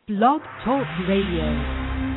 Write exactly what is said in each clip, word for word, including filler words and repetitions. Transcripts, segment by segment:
Blog Talk Radio.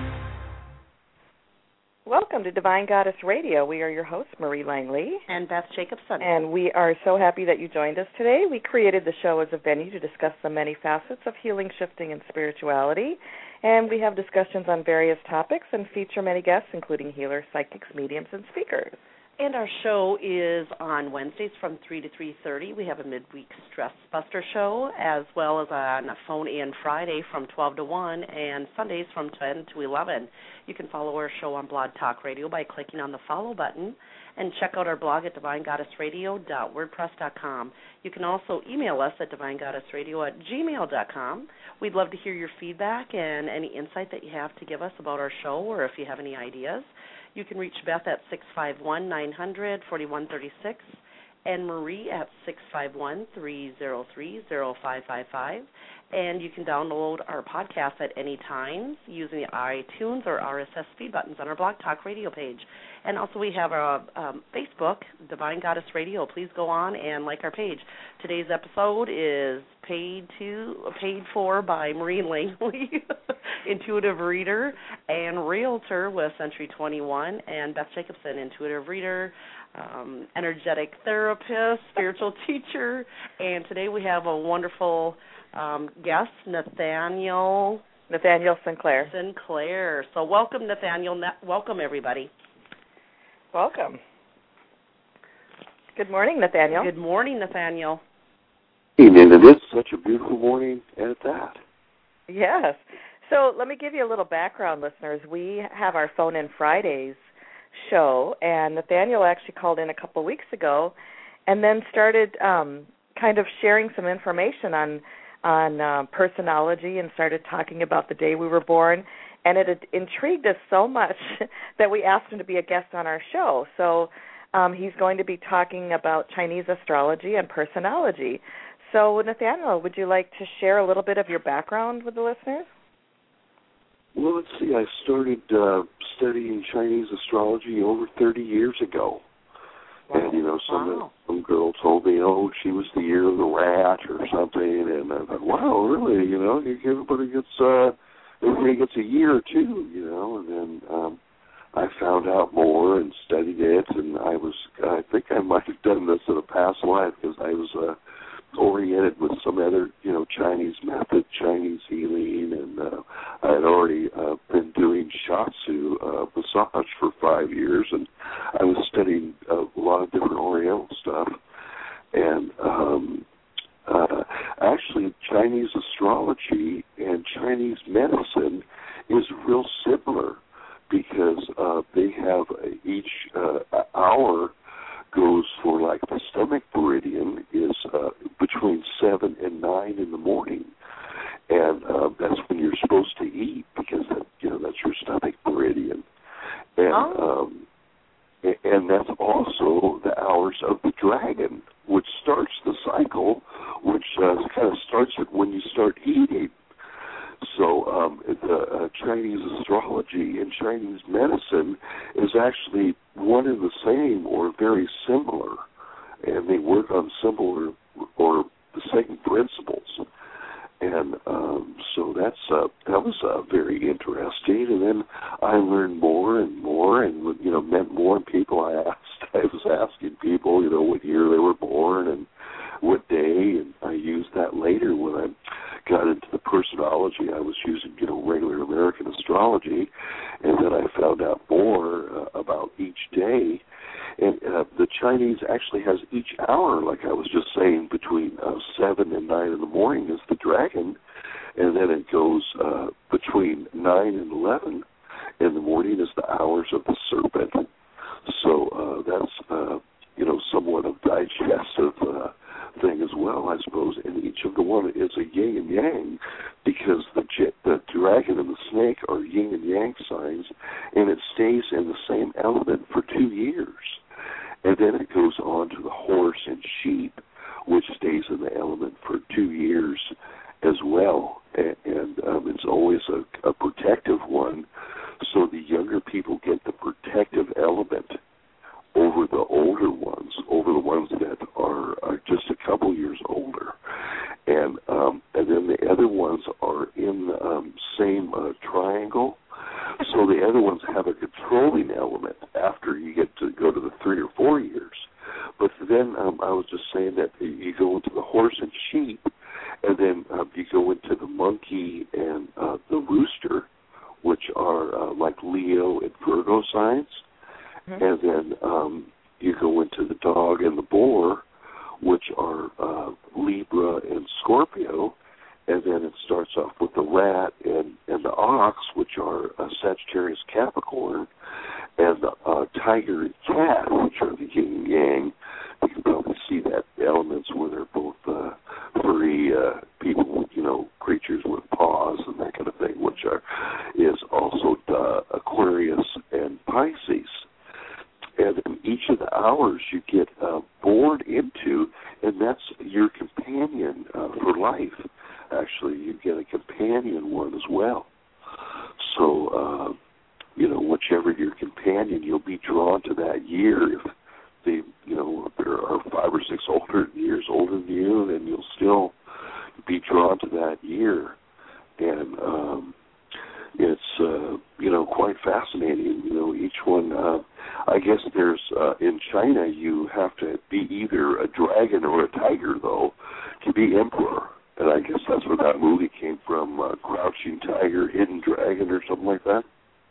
Welcome to Divine Goddess Radio. We are your hosts, Marie Langley and Beth Jacobson. And we are so happy that you joined us today. We created the show as a venue to discuss the many facets of healing, shifting, and spirituality. And we have discussions on various topics and feature many guests, including healers, psychics, mediums, and speakers. And our show is on Wednesdays from three to three thirty. We have a midweek Stress Buster show, as well as on a phone-in Friday from twelve to one, and Sundays from ten to eleven. You can follow our show on Blog Talk Radio by clicking on the follow button, and check out our blog at divine goddess radio dot wordpress dot com. You can also email us at divine goddess radio at gmail dot com. We'd love to hear your feedback and any insight that you have to give us about our show, or if you have any ideas. You can reach Beth at six five one, nine hundred, forty-one thirty-six and Marie at six five one, three zero three, zero five five five. And you can download our podcast at any time using the iTunes or R S S feed buttons on our Blog Talk Radio page. And also we have our um, Facebook, Divine Goddess Radio. Please go on and like our page. Today's episode is paid to paid for by Marie Langley, intuitive reader and realtor with Century twenty-one, and Beth Jacobson, intuitive reader, um, energetic therapist, spiritual teacher. And today we have a wonderful um, guest, Nathaniel. Nathaniel Sinclair. Sinclair. So welcome, Nathaniel. Welcome, everybody. Welcome. Good morning, Nathaniel. Good morning, Nathaniel. Evening. It is such a beautiful morning at that. Yes. So let me give you a little background, listeners. We have our Phone In Fridays show, and Nathaniel actually called in a couple of weeks ago and then started um, kind of sharing some information on on uh, personology and started talking about the day we were born. And it had intrigued us so much that we asked him to be a guest on our show. So um, he's going to be talking about Chinese astrology and personology. So, Nathaniel, would you like to share a little bit of your background with the listeners? Well, let's see. I started uh, studying Chinese astrology over thirty years ago. Wow. And, you know, some wow. some girl told me, oh, she was the year of the rat or something. And I thought, wow, really? You know, everybody gets... Uh, Everybody gets a year or two, you know, and then um, I found out more and studied it, and I was, I think I might have done this in a past life because I was uh, oriented with some other, you know, Chinese method, Chinese healing, and uh, I had already uh, been doing shiatsu uh, massage for five years, and I was studying a lot of different Oriental stuff, and um Uh, actually, Chinese astrology and Chinese medicine is real similar because uh, they have each uh, hour goes for, like, the stomach meridian is uh, between seven and nine in the morning, and uh, that's when you're supposed to eat because that, you know, that's your stomach meridian, and oh. um, and that's also the hours of the dragon, which starts the cycle, which uh, kind of starts it when you start eating. So um, the uh, Chinese astrology and Chinese medicine is actually one and the same or very similar, and they work on similar or the same principles. And um, so that's uh, that was uh, very interesting. And then I learned more and more, and you know, met more people. I asked, I was asking people, you know, what year they were born and what day, and I used that later when I got into the personology. I was using, you know, regular American astrology, and then I found out more uh, about each day. And uh, the Chinese actually has each hour, like I was just saying, between uh, seven and nine in the morning is the dragon, and then it goes uh, between nine and eleven in the morning is the hours of the serpent. So uh, that's, uh, you know, somewhat of digestive uh, thing as well, I suppose. And each of the one is a yin and yang because the, the dragon and the snake are yin and yang signs, and it stays in the same element for two years. And then it goes on to the horse and sheep, which stays in the element for two years as well. And, and um, it's always a, a protective one. So the younger people get the protective element over the older ones, over the ones that are, are just a couple years older. And um, and then the other ones are in um, um, same uh, triangle. So the other ones have a controlling element after you get to go to the three or four years. But then um, I was just saying that you go into the horse and sheep, and then um, you go into the monkey and uh, the rooster, which are uh, like Leo and Virgo signs. Mm-hmm. And then um, you go into the dog and the boar, which are uh, Libra and Scorpio. And then it starts off with the rat and, and the ox, which are uh, Sagittarius, Capricorn, and the uh, tiger and cat, which are the yin and yang. You can probably see that elements where they're both uh, furry uh, people, you know, creatures with paws and that kind of thing, which are is also the Aquarius and Pisces. And in each of the hours you get uh, bored into, and that's your companion uh, for life. Actually, you get a companion one as well. So, uh, you know, whichever your companion, you'll be drawn to that year. If they, you know, if there are five or six older years older than you, then you'll still be drawn to that year. And um, it's, uh, you know, quite fascinating. You know, each one, uh, I guess there's, uh, in China, you have to be either a dragon or a tiger, though, to be emperor. And I guess that's where that movie came from, uh, Crouching Tiger, Hidden Dragon, or something like that.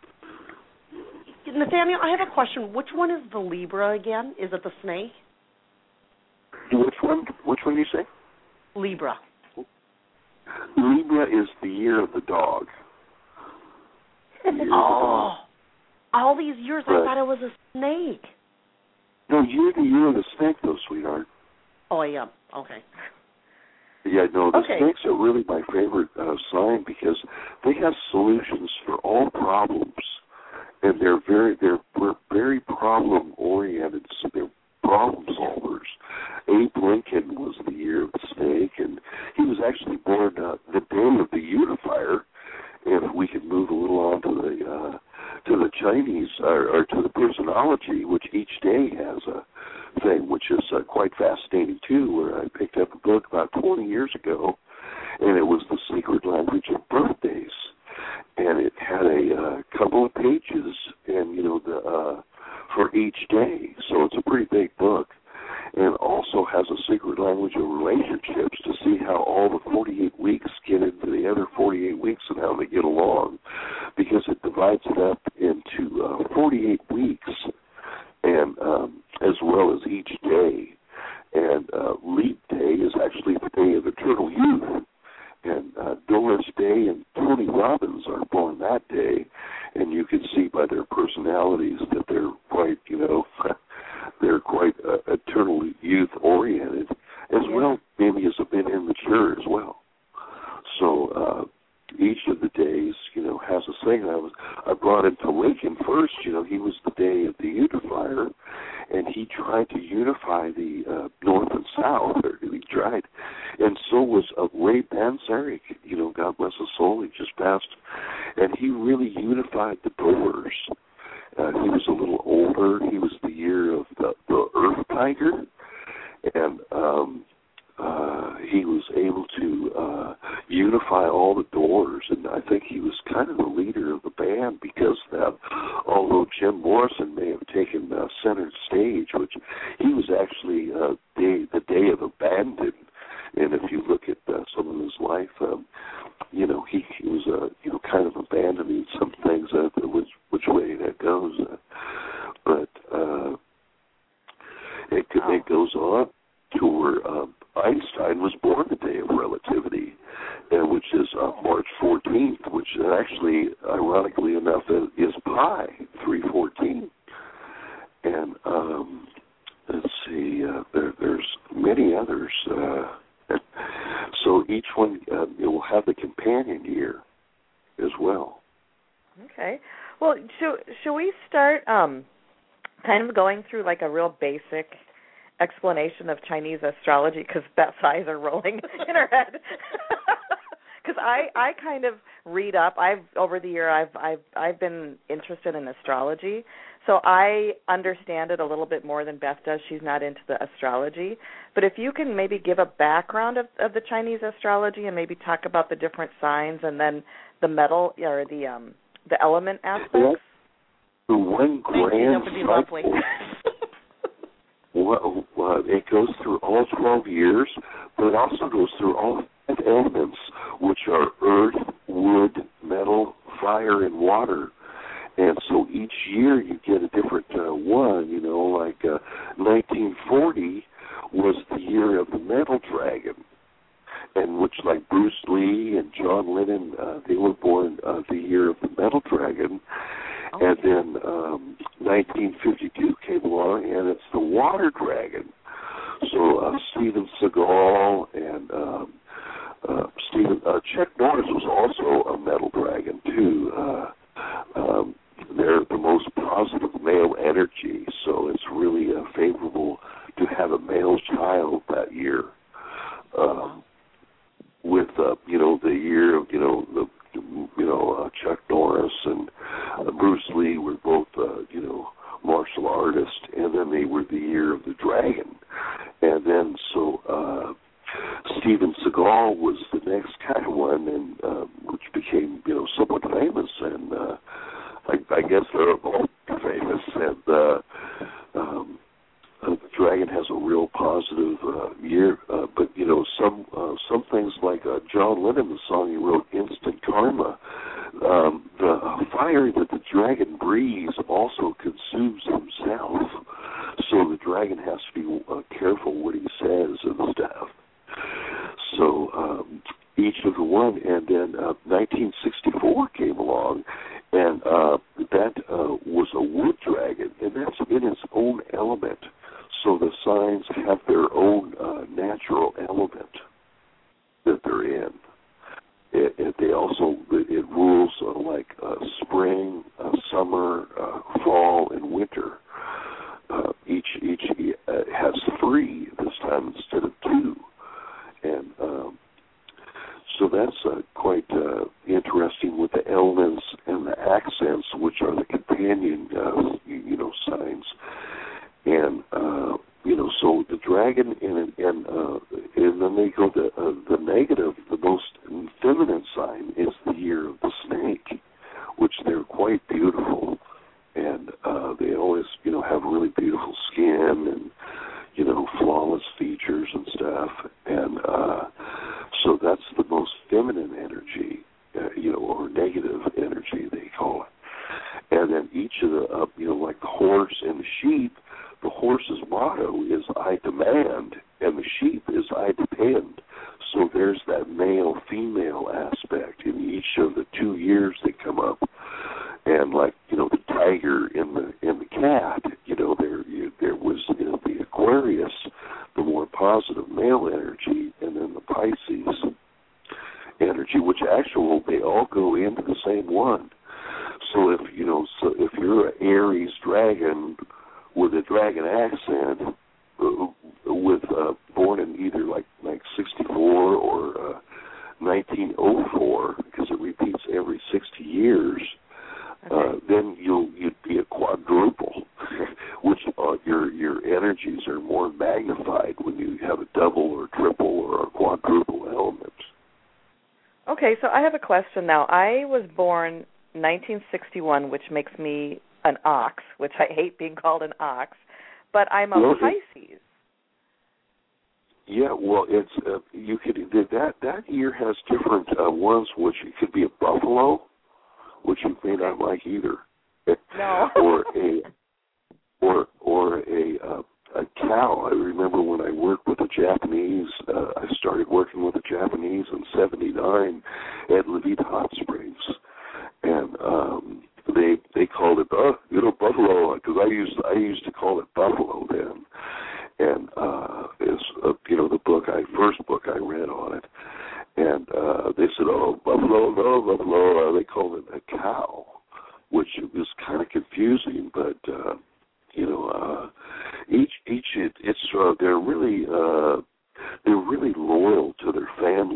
Nathaniel, I have a question. Which one is the Libra again? Is it the snake? Which one? Which one do you say? Libra. Libra is the year of the dog. The oh, of the dog. All these years right. I thought it was a snake. No, you're the year of the snake, though, sweetheart. Oh, I am. Okay. Yeah, no, the okay. snakes are really my favorite uh, sign because they have solutions for all problems, and they're very they're, they're very problem oriented. So they're problem solvers. Abe Lincoln was the year of the snake, and he was actually born uh, the day of the unifier. And if we could move a little on to the uh, to the Chinese or, or to the personology, which each day has a thing, which is uh, quite fascinating too. Where I picked up a book about twenty years ago, and it was The Secret Language of Birthdays, and it had a uh, couple of pages, and you know the uh, for each day. So it's a pretty big book, and also has a secret language of relationships to see how all the forty-eight weeks get into the other forty-eight weeks and how they get along, because it divides it up into uh, forty-eight weeks, and um, as well as each day. And uh, Leap Day is actually the day of eternal youth. And uh, Doris Day and Tony Robbins are born that day, and you can see by their personalities that they're quite, you know, they're quite uh, eternal youth oriented, as yeah. well maybe as a bit immature as well. So uh, each of the days, you know, has a thing. I was I brought him to Lincoln first. You know, he was the day of the unifier, and he tried to unify the uh, North and South. Or he tried, and so was uh, Ray Manzarek. You know, God bless his soul. He just passed, and he really unified the Doors. Uh, he was a little older. He was the year of the, the Earth Tiger, and um, uh, he was able to uh, unify all the Doors. And I think he was kind of the leader of the band because that, although Jim Morrison may have taken uh, center stage, which he was actually uh, day, the day of abandon. And if you look at uh, some of his life, um, you know, he, he was, uh, you know, kind of abandoning some things, uh, which, which way that goes. Uh, but uh, it, oh. it goes on to where um, Einstein was born the day of relativity, uh, which is uh, March fourteenth, which actually, ironically enough, is Pi, three fourteen. And um, let's see, uh, there, there's many others. Uh, So each one uh, it will have the companion year as well. Okay. Well, should, should we start um, kind of going through like a real basic explanation of Chinese astrology, because Beth's eyes are rolling in her head. because I I kind of read up. I've over the year I've I've I've been interested in astrology, so I understand it a little bit more than Beth does. She's not into the astrology, but if you can maybe give a background of, of the Chinese astrology and maybe talk about the different signs and then the metal or the um the element aspects. The one grand that would be lovely. Well, uh, it goes through all twelve years, but it also goes through all five elements, which are earth, wood, metal, fire, and water. And so each year you get a different uh, one, you know, like uh, nineteen forty was the year of the metal dragon, and which like Bruce Lee and John Lennon, uh, they were born uh, the year of the metal dragon. Okay. And then um, nineteen fifty-two came along, and it's the water dragon. So uh, Steven Seagal and um, uh, Steven, uh, Chuck Norris was also a metal dragon, too. Uh, um, they're the most positive male energy, so it's really uh, favorable to have a male child that year. Um, with, uh, you know, the year of, you know, the you know, uh, Chuck Norris and uh, Bruce Lee were both, uh, you know, martial artists, and then they were the year of the dragon. And then so uh, Steven Seagal was the next kind of one, and uh, which became, you know, somewhat famous, and uh, I, I guess they're both famous, and uh, um, uh, the dragon has a real positive uh, year, uh, but, you know, some uh, some things like uh, John Lennon, the song he wrote, Instant Karma, um, the fire that the dragon breathes also consumes himself, so the dragon has to be uh, careful what he says and stuff. So um, each of the one, and then uh, nineteen sixty-four came along, and uh, that uh, was a wood dragon, and that's in its own element. So the signs have their own uh, natural element that they're in. It, it, they also, it rules uh, like uh, spring, uh, summer, uh, fall, and winter. Uh, each each uh, has three this time instead of two. And um, so that's uh, quite uh, interesting with the elements and the accents, which are the companion, uh, you know, signs. And, uh, you know, so the dragon, and and, uh, and then they go to uh, the negative, the most feminine sign is the year of the snake, which they're quite beautiful. And uh, they always, you know, have really beautiful skin and, you know, flawless features and stuff. And uh, so that's the most feminine energy, uh, you know, or negative energy, they call it. And then each of the, uh, you know, like the horse and the sheep, the horse's motto is I demand, and the sheep is I depend. So there's that male-female aspect in each of the two years that come up. And like, you know, the tiger and the and the cat, you know, there you, there was, you know, the Aquarius, the more positive male energy, and then the Pisces energy, which actually they all go into the same one. So if, you know, so if you're an Aries dragon with a dragon accent, uh, with uh, born in either like like sixty-four or uh, nineteen oh four, because it repeats every sixty years. Okay. Uh, then you'll you'd be a quadruple, which uh, your your energies are more magnified when you have a double or triple or a quadruple element. Okay, so I have a question now. I was born nineteen sixty-one, which makes me an ox, which I hate being called an ox, but I'm a well, Pisces. Yeah, well, it's uh, you could that that year has different uh, ones, which it could be a buffalo, which you may not like either, no, or a or or a uh, a cow. I remember when I worked with the Japanese. Uh, I started working with the Japanese in seventy-nine at Levita Hot Springs, and um, they they called it uh, you know buffalo, because I used I used to call it buffalo then. And uh, it's uh, you know the book I first book I read on it, and uh, they said, oh, buffalo, no buffalo. Uh, they called it a cow, which was kind of confusing. But uh, you know, uh, each each it, it's uh, they're really uh, they're really loyal to their family. You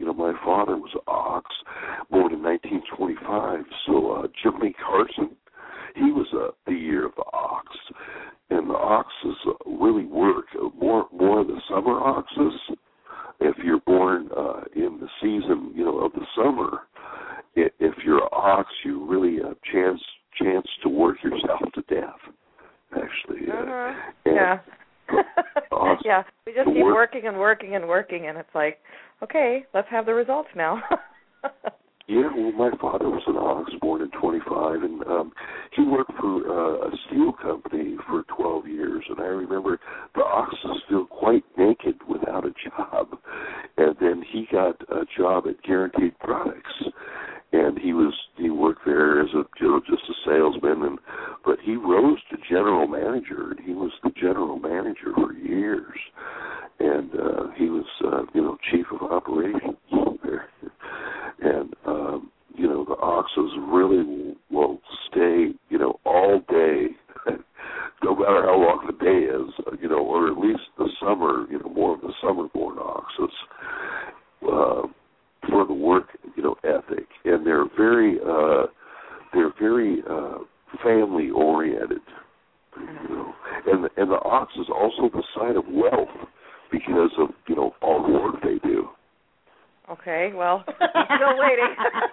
know, my father was an ox, born in nineteen twenty-five. So uh, Jimmy Carson, he was uh, the year of the ox. And the oxes uh, really work. Uh, more more of the summer oxes, if you're born uh, in the season, you know, of the summer, if, if you're an ox, you really have chance chance to work yourself to death, actually. Uh, uh-huh. and, yeah. Awesome. Yeah, we just keep work. working and working and working, and it's like, okay, let's have the results now. Yeah, well, my father was an ox, born in twenty-five, and um, he worked for uh, a steel company for twelve years, and I remember the oxes feel quite naked without a job, and then he got a job at Guaranteed Products, and he was he worked there as a you know just a salesman, and but he rose to general manager, and he was the general manager for years, and uh, he was uh, you know chief of operations there. And, um, you know, the oxes really will stay, you know, all day, no matter how long the day is, you know, or at least the summer, you know, more of the summer-born oxes, uh, for the work, you know, ethic. And they're very, uh, they're very uh, family-oriented, you know. And, and the ox is also the sign of wealth because of, you know, all the work they do. Okay, well, I'm still waiting.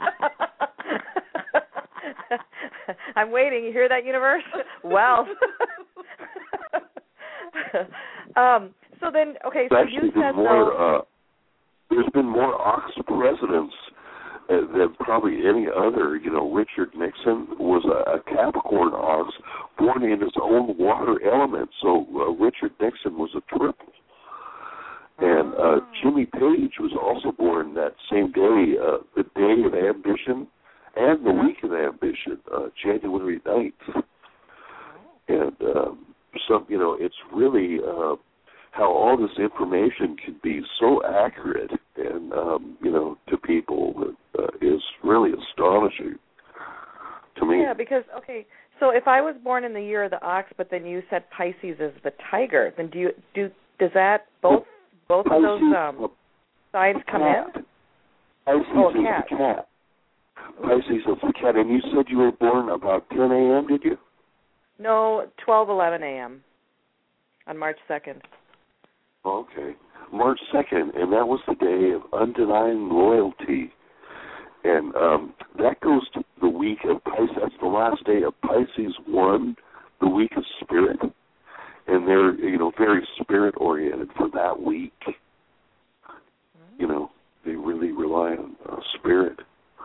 I'm waiting. You hear that, universe? Well. um, so then, okay, so Actually, you said more, though... uh, there's been more ox presidents uh, than probably any other. You know, Richard Nixon was a, a Capricorn ox born in his own water element, so uh, Richard Nixon was a triple. And uh, Jimmy Page was also born that same day, uh, the day of ambition and the week of ambition, uh, January ninth. And um, some, you know, it's really uh, how all this information can be so accurate and, um, you know, to people that uh, is really astonishing to me. Yeah, because, okay, so if I was born in the year of the ox, but then you said Pisces is the tiger, then do you, do, does that both... Both Pisces, of those um, signs come cat. in? Pisces oh, is cat. the cat. Pisces is the cat. And you said you were born about ten a.m., did you? No, twelve eleven a.m. on March second. Okay. March second, and that was the day of undenying loyalty. And um, that goes to the week of Pisces. That's the last day of Pisces one, the week of Spirit. And they're, you know, very spirit-oriented for that week. Mm-hmm. You know, they really rely on uh, spirit.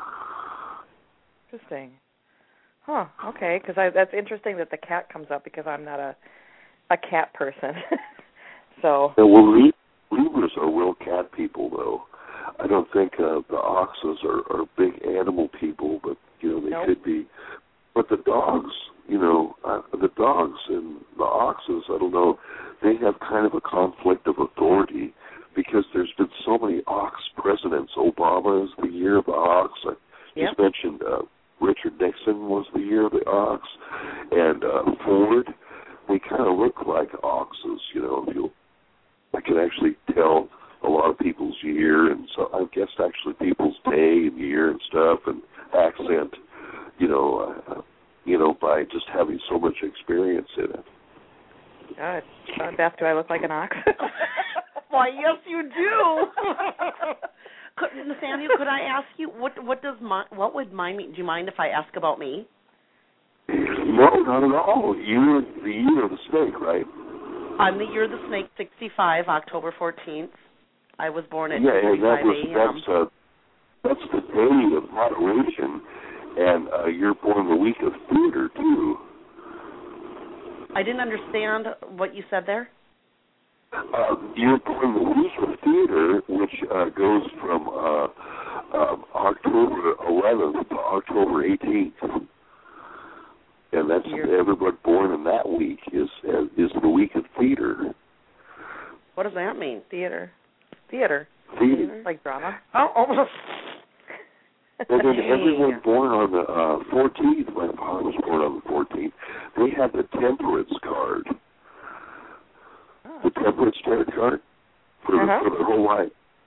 Interesting. Huh, okay, because that's interesting that the cat comes up because I'm not a a cat person. so. Yeah, well, Libras are real cat people, though. I don't think uh, the oxes are, are big animal people, but, you know, they nope. could be. But the dogs, you know, uh, the dogs and the oxes, I don't know, they have kind of a conflict of authority because there's been so many ox presidents. Obama is the year of the ox. I yep. just mentioned uh, Richard Nixon was the year of the ox. And uh, Ford, they kind of look like oxes, you know. You'll, I can actually tell a lot of people's year, and so I guess actually people's day and year and stuff and accent. You know, uh, you know, by just having so much experience in it. God, uh, Beth, do I look like an ox? Why, yes, you do. could, Nathaniel, could I ask you what what does my, what would mine mean? Do you mind if I ask about me? No, not at all. You're the year of the snake, right? I'm the year of the snake, sixty-five, October fourteenth. I was born at yeah, and that five was a.m. that's uh, that's the day of moderation. And uh, you're born the week of theater, too. I didn't understand what you said there. Uh, you're born the week of theater, which uh, goes from uh, um, October eleventh to October eighteenth. And that's you're... everybody born in that week is uh, is the week of theater. What does that mean? Theater. Theater. Theater. Like drama? Oh, oh. And then everyone born on the uh, fourteenth, my father was born on the fourteenth, they have the temperance card. Oh. The temperance tarot card for, uh-huh. for their whole life.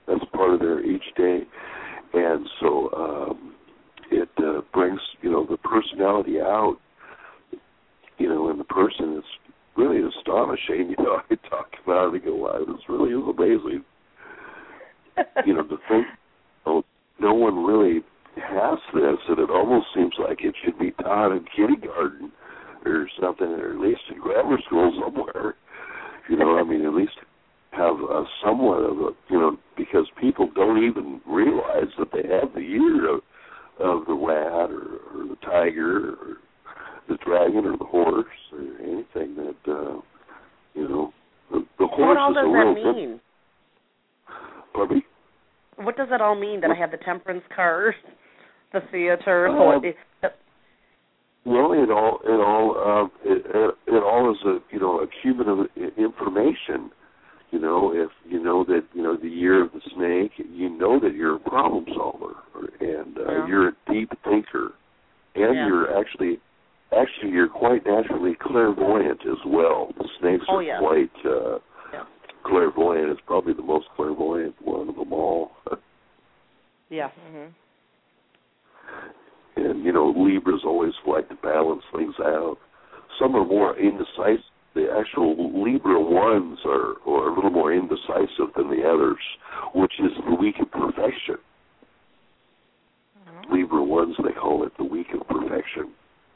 that's part of their each day. And so um, it uh, brings, you know, the personality out, you know, in the person. It's really astonishing. You know, I talk about it and go, wow, this really is amazing. You know, the thing, you know, no one really has this, and it almost seems like it should be taught in kindergarten or something, or at least in grammar school somewhere. You know, I mean, at least have a somewhat of a, you know, because people don't even realize that they have the year of, of the rat or, or the tiger or the dragon or the horse or anything that, uh, you know, the, the horse what all is does a that real mean? Dim- Pardon me? What does that all mean, that I have the temperance card, the theater? Um, Uh, well, it all, it all, uh, it, it all is a, you know, a cumulative information. You know, if you know that, you know, the year of the snake, you know that you're a problem solver, and uh, yeah. you're a deep thinker, and yeah. you're actually, actually, you're quite naturally clairvoyant as well. The snakes oh, are yeah. quite uh, yeah. clairvoyant. It's probably the most clairvoyant one of them all. yeah. Mm-hmm. And, you know, Libras always like to balance things out. Some are more indecisive. The actual Libra ones are, are a little more indecisive than the others, which is the week of perfection. Mm-hmm. Libra ones, they call it the week of perfection.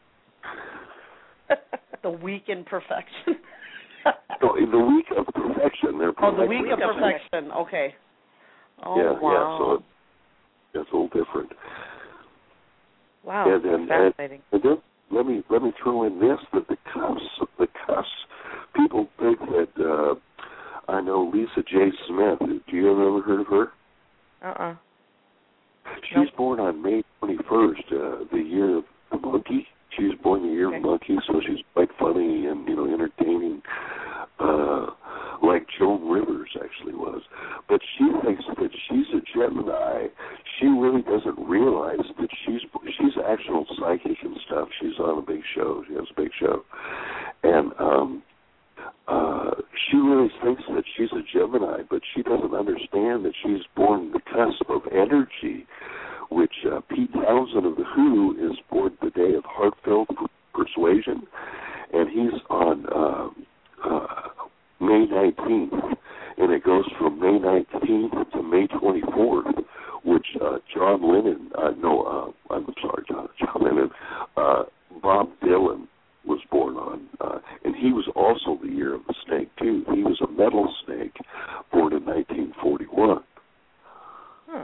The week in perfection. No, in the week of perfection. They're oh, the week of perfection. Okay. Oh, yeah, wow. yeah, so it, it's a little different. Wow, and, and, fascinating. And, and then let me let me throw in this, that the cusp, the cusp, people think that, uh, I know Lisa J. Smith, do you ever heard of her? Uh-uh. She's nope. born on May twenty-first, uh, the year of the monkey. She was born the year okay. of the monkey, so she's quite funny and, you know, entertaining, uh, like Joan Rivers actually was. But she thinks that she's a Gemini. She really doesn't realize that she's she's actual psychic and stuff. She's on a big show. She has a big show. And um, uh, she really thinks that she's a Gemini, but she doesn't understand that she's born the cusp of energy, which uh, Pete Townsend of The Who is born the day of heartfelt persuasion, and he's on uh, uh, May nineteenth, and it goes from May nineteenth to May twenty-fourth, which uh, John Lennon, uh, no, uh, I'm sorry, John, John Lennon, uh, Bob Dylan was born on, uh, and he was also the year of the snake, too. He was a metal snake, born in nineteen forty-one. Huh.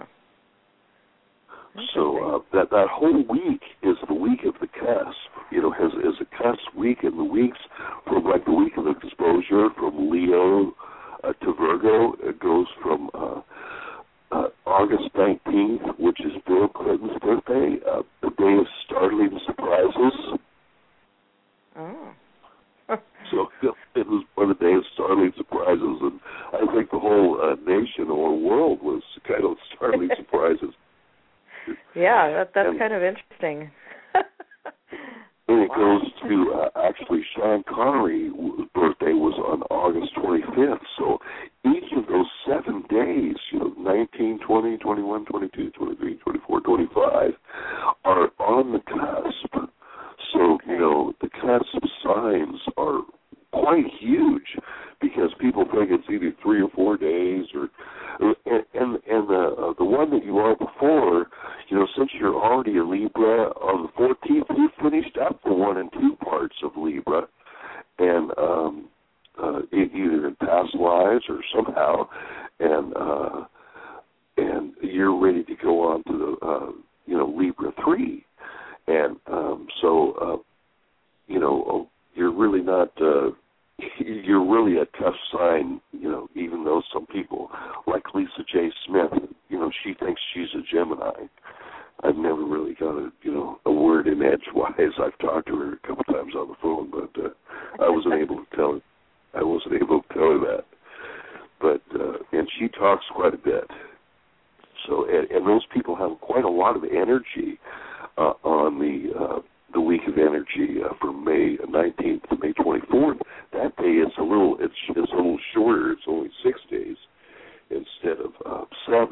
So uh, that that whole week is the week of the cusp. You know, has is a cusp week, and the weeks from like the week of exposure from Leo uh, to Virgo. It goes from uh, uh, August nineteenth, which is Bill Clinton's birthday, uh, the day of startling surprises. Oh. So it was one of the day of startling surprises, and I think the whole uh, nation or world was kind of startling surprises. Yeah, that, that's and, kind of interesting. and it goes to, uh, actually, Sean Connery's birthday was on August twenty-fifth. So each of those seven days, you know, nineteen, twenty, twenty-one, twenty-two, twenty-three, twenty-four, twenty-five, are on the cusp. So, okay. you know, the cusp signs are quite huge because people think it's either three or four days, or and and, and the uh, the one that you are before, you know, since you're already a Libra, on the fourteenth you finished up the one and two parts of Libra, and um, uh, either in past lives or somehow, and uh, and you're ready to go on to the uh, you know Libra three, and um, so uh, you know you're really not. Uh, You're really a tough sign, you know, even though some people, like Lisa J. Smith, you know, she thinks she's a Gemini. I've never really got a, you know, a word in edgewise. I've talked to her a couple times on the phone, but uh, I wasn't able to tell her. I wasn't able to tell her that. But, uh, and she talks quite a bit. So, and, and those people have quite a lot of energy uh, on the uh, the week of energy uh, from May nineteenth to May twenty-fourth. That day it's a little it's it's a little shorter. It's only six days instead of uh, seven.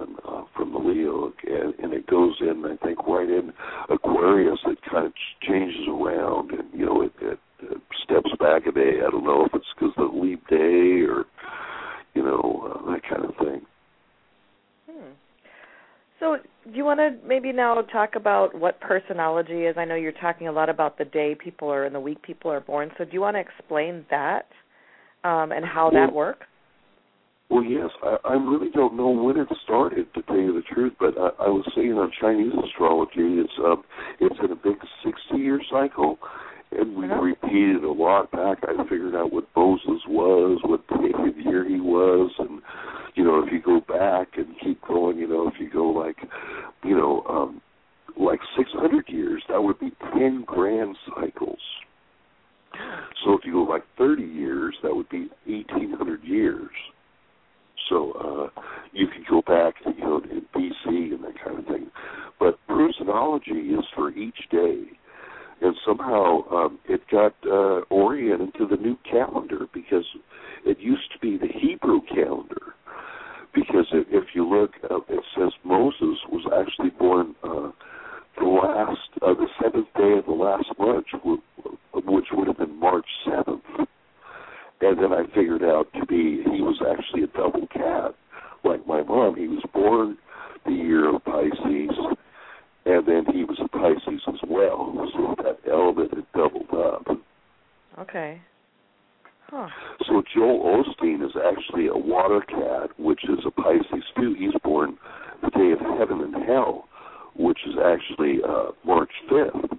Aquarius, it kind of changes around, and you know, it, it, it steps back a day. I don't know if it's because of the leap day or you know uh, that kind of thing. Hmm. So, do you want to maybe now talk about what personology is? I know you're talking a lot about the day people are and the week people are born. So, do you want to explain that um, and how well, that works? Well, yes, I, I really don't know when it started, to tell you the truth. But I, I was saying on Chinese astrology, it's um, it's in a big sixty-year cycle, and we uh-huh. repeated a lot back. I figured out what Moses was, what day of the year he was, and you know, if you go back and keep going, you know, if you go like, you know, um, like six hundred years, that would be ten grand cycles. So if you go like thirty years, that would be eighteen hundred years. So uh, you could go back, you know, to B C and that kind of thing. But personology is for each day. And somehow um, it got uh, oriented to the new calendar because it used to be the Hebrew calendar. Because if, if you look, uh, it says Moses was actually born uh, the last, uh, the seventh day of the last month, which would have been March seventh. And then I figured out to be he was actually a double cat, like my mom. He was born the year of Pisces, and then he was a Pisces as well. So that element had doubled up. Okay. Huh. So Joel Osteen is actually a water cat, which is a Pisces too. He's born the day of heaven and hell, which is actually uh, March fifth.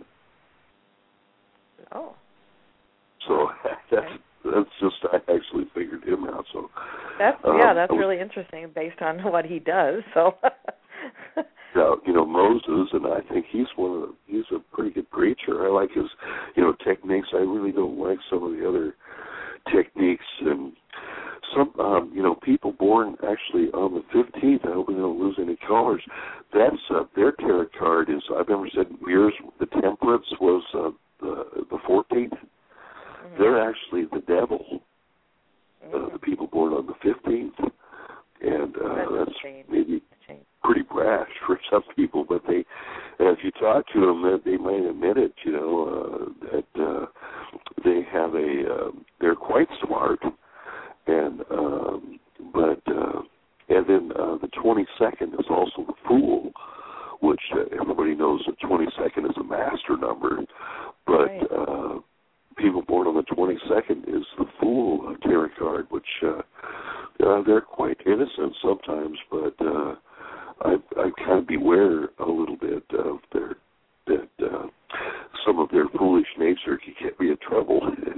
Oh. So that's okay. that's just I actually figured him out. So that's um, yeah, that's was, really interesting based on what he does. So. uh, you know, Moses, and I think he's one of the, he's a pretty good preacher. I like his, you know, techniques. I really don't like some of the other techniques and some, um, you know, people born actually on the fifteenth. I hope we don't lose any callers. That's uh, their tarot card is. I've never said yours. The Temperance was uh, the the fourteenth. Mm-hmm. They're actually the devil. Mm-hmm. Uh, the people born on the fifteenth, and uh, that's, that's maybe pretty brash for some people, but they, if you talk to them, that they might admit it. You know uh, that uh, they have a, uh, they're quite smart, and um, but uh, and then uh, the twenty-second is also the Fool, which uh, everybody knows that twenty-second is a master number, but right. uh, people born on the twenty-second is the Fool tarot card, which uh, uh, they're quite innocent sometimes, but uh, I, I kind of beware a little bit of their that uh, some of their foolish nature can get me in trouble.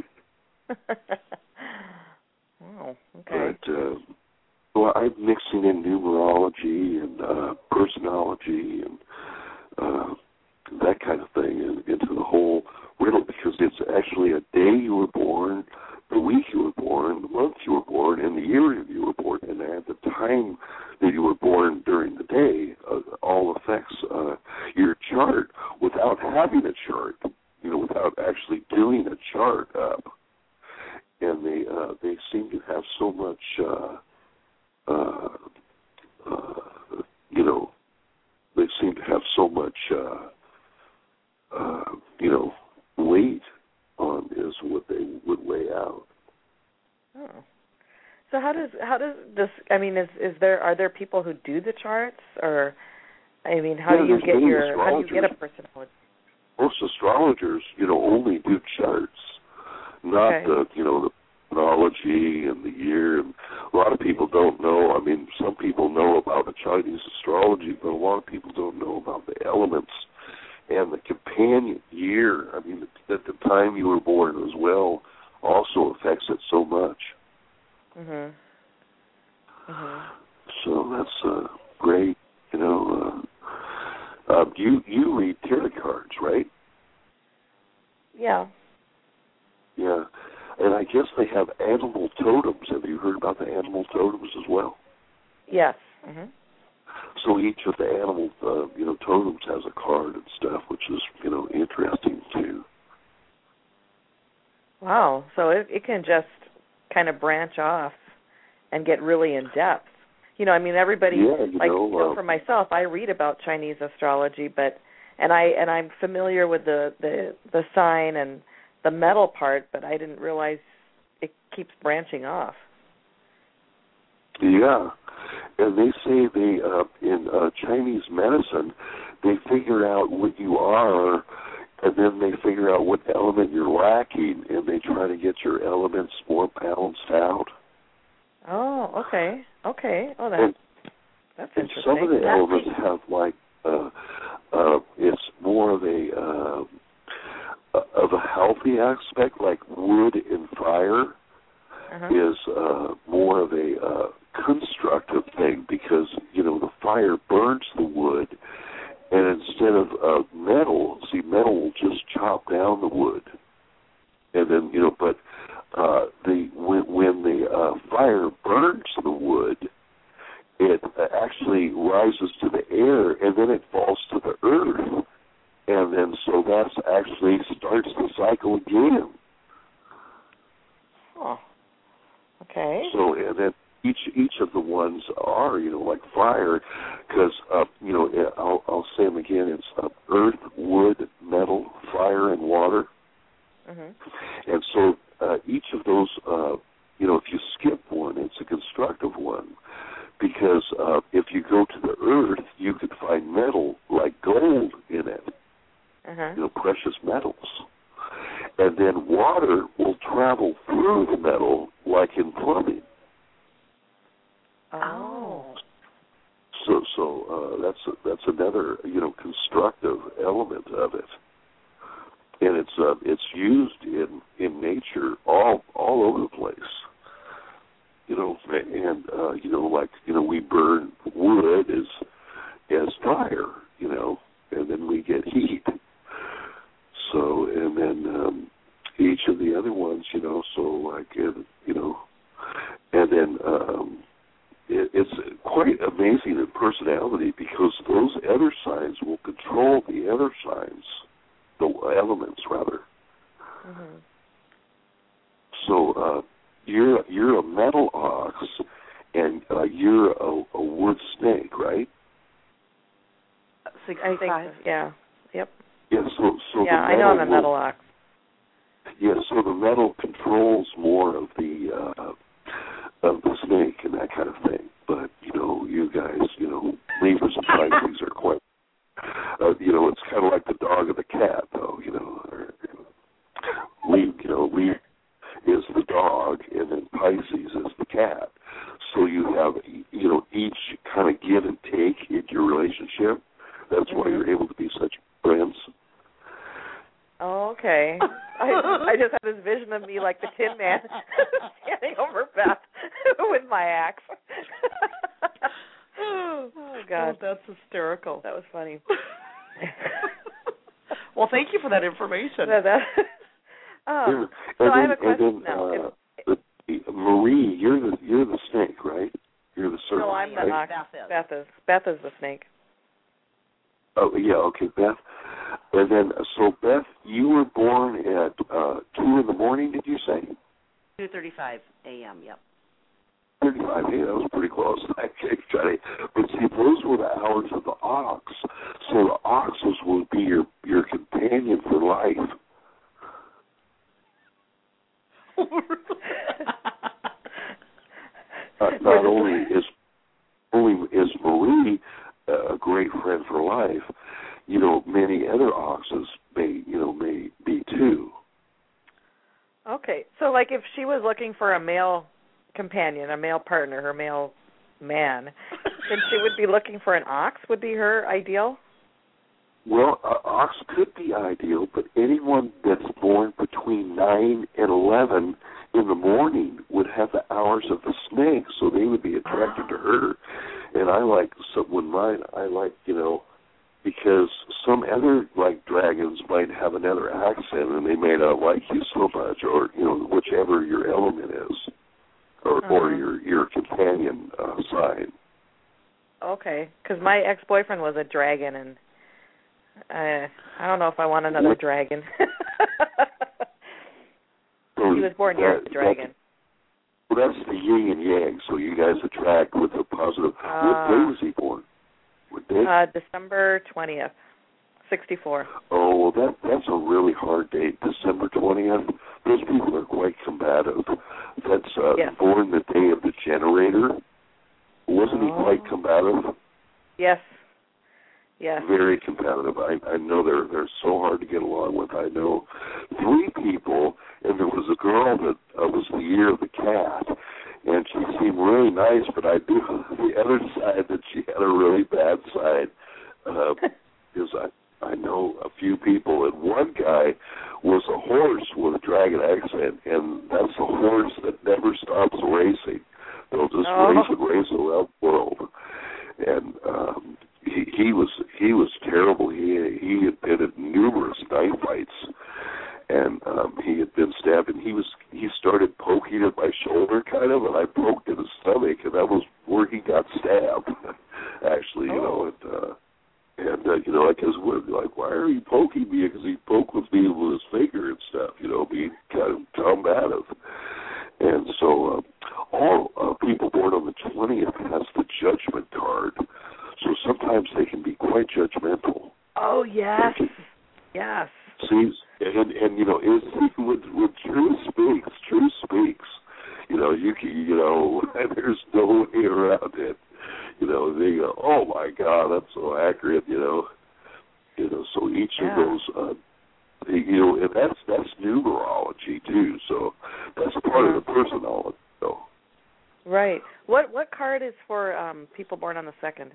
Wow. Okay. But uh, well, I'm mixing in numerology and uh, personology and uh, that kind of thing in, into the whole riddle because it's actually a day you were born, the week you were born, the month you were born, and the year you were born, and at the time that you were born during the day, uh, all affects uh, your chart without having a chart, you know, without actually doing a chart up. And they uh, they seem to have so much, uh, uh, uh, you know, they seem to have so much, uh, uh, you know, weight on is what they would lay out. Oh. So how does how does this? I mean, is is there are there people who do the charts, or I mean, how yeah, do you get your how do you get a personality? Most astrologers, you know, only do charts, not okay. the you know the chronology and the year. And a lot of people don't know. I mean, some people know about the Chinese astrology, but a lot of people don't know about the elements and the companion year. I mean, at the time you were born as well also affects it so much. Mhm. Mhm. So that's uh, great. You know, uh, uh, you you read tarot cards, right? Yeah. Yeah, and I guess they have animal totems. Have you heard about the animal totems as well? Yes. Mhm. So each of the animal, uh, you know, totems has a card and stuff, which is, you know, interesting too. Wow. So it, it can just kind of branch off and get really in depth. You know, I mean, everybody, yeah, you like, know, you know, uh, for myself, I read about Chinese astrology, but and I and I'm familiar with the, the the sign and the metal part, but I didn't realize it keeps branching off. Yeah, and they say they uh, in uh, Chinese medicine they figure out what you are, and then they figure out what element you're lacking, and they try to get your elements more balanced out. Oh, okay, okay. Oh, that, and, that's and interesting. some of the That's elements neat. have like uh, uh, it's more of a uh, of a healthy aspect, like wood and fire Uh-huh. is uh, more of a uh, constructive thing because you know the fire burns the wood, and instead of uh, metal, see metal will just chop down the wood, and then you know, but uh, the when, when the uh, fire burns the wood, it actually rises to the air, and then it falls to the earth. And then so that's actually starts the cycle again. Oh, okay. So and then each each of the ones are, you know, like fire, because, uh, you know, I'll, I'll say them again. It's uh, earth, wood, metal, fire, and water. Mm-hmm. And so uh, each of those, uh, you know, if you skip one, it's a constructive one. Because uh, if you go to the earth, you could find metal like gold in it. Uh-huh. You know, precious metals. And then water will travel through the metal like in plumbing. Oh. So, so uh, that's a, that's another, you know, constructive element of it, and it's uh, it's used in, in nature all all over the place. You know, and uh, you know, like you know, we burn wood as as fire, you know, and then we get heat. So, and then um, each of the other ones, you know, so like, you know, and then um, it, it's quite amazing in personality because those other signs will control the other signs, the elements, rather. Mm-hmm. So uh, you're you're a metal ox, and uh, you're a, a wood snake, right? Six, I think so. Yeah. Yep. Yeah, so, so yeah, the I know I'm a metal will, ox. Yeah, so the metal controls more of the uh, of the snake and that kind of thing. But you know, you guys, you know, Libras and Pisces are quite. Uh, you know, it's kind of like the dog and the cat, though. You know, or, Lib, you know, Lib is the dog, and then Pisces is the cat. So you have, you know, each kind of give and take in your relationship. That's mm-hmm. why you're able to be such friends. Oh, okay. I, I just had this vision of me like the Tin Man standing over Beth with my axe. Oh, God. Oh, that's hysterical. That was funny. Well, thank you for that information. No, that, oh, so then, I have a question then, now. Uh, if, the, Marie, you're the you're the snake, right? You're the serpent. No, I'm the right? ox. Beth is. Beth is the snake. Oh, yeah, okay, Beth. And then, so, Beth, you were born at uh, two in the morning, did you say? two thirty-five a.m., yep. thirty-five, hey, that was pretty close. Okay, Johnny. But see, those were the hours of the ox. So the oxes would be your, your companion for life. uh, not only is only is Marie uh, a great friend for life, you know, many other oxes may, you know, may be too. Okay, so like if she was looking for a male companion, a male partner, her male man, then she would be looking for an ox, would be her ideal? Well, an ox could be ideal, but anyone that's born between nine and eleven in the morning would have the hours of the snake, so they would be attracted oh. to her. And I like, so when mine, I like, you know, because some other, like, dragons might have another accent, and they may not like you so much, or, you know, whichever your element is, or, uh-huh. or your, your companion uh, sign. Okay, because my ex-boyfriend was a dragon, and uh, I don't know if I want another what? dragon. so he was born near the dragon. Well, that's the yin and yang, so you guys attract with a positive. Uh, what day was he born? What day? Uh, December twentieth. sixty-four. Oh, well, that that's a really hard date, December twentieth. Those people are quite combative. That's uh, yes. born the day of the generator. Wasn't oh. he quite combative? Yes. Yes. Very competitive. I, I know they're they're so hard to get along with. I know three people, and there was a girl that uh, was the year of the cat, and she seemed really nice, but I do the other side that she had a really bad side. Uh, is I I know a few people, and one guy was a horse with a dragon accent, and that's a horse that never stops racing. They'll just oh. race and race around the world, and. Um, He, he was he was terrible. He he had been in numerous knife fights, and um, he had been stabbed. And he was he started poking at my shoulder, kind of, and I poked at his stomach, and that was where he got stabbed. Actually, you oh. know, and uh, and uh, you know, like his word, like, why are you poking me? Because he poked with me with his finger and stuff. You know, being kind of combative. And so, uh, all uh, people born on the twentieth has the judgment card. So sometimes they can be quite judgmental. Oh, yes. Yes. See, and, and you know, it's, when, when truth speaks, truth speaks. You know, you can, you know, there's no way around it. You know, they go, oh, my God, that's so accurate, you know. You know, so each yeah. of those, uh, you know, and that's, that's numerology, too. So that's part of the personality, so. Right. What what card is for um, people born on the second?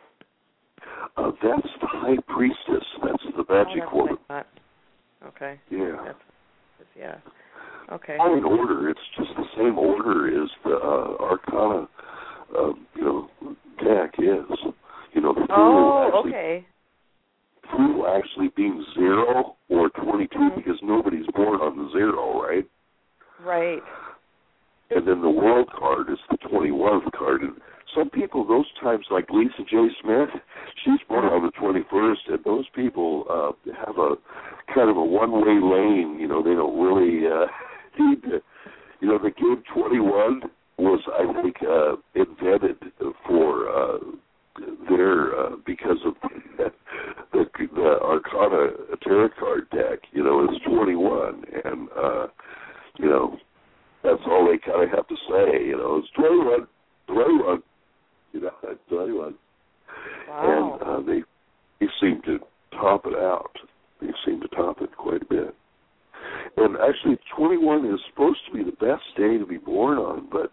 Uh, that's the high priestess. That's the magic oh, woman. Not. Okay. Yeah. That's, yeah. Okay. All in order. It's just the same order as the uh, Arcana, uh, you know, deck is. You know, the oh, actually, okay. Fool actually being zero or twenty-two mm-hmm. because nobody's born on the zero, right? Right. And then the world card is the twenty-one card. And some people, those times, like Lisa J. Smith, she's born on the twenty-first, and those people uh, have a kind of a one-way lane. You know, they don't really uh, need to, you know, the game twenty-one was, I think, uh, invented for uh, their, uh, because of the, the, the Arcana tarot card deck, you know, it's twenty-one, and, uh, you know, that's all they kind of have to say, you know, it's twenty-one, twenty-one. You know, I tell you what. Wow. And uh, they, they seem to top it out. They seem to top it quite a bit. And actually, twenty-one is supposed to be the best day to be born on, but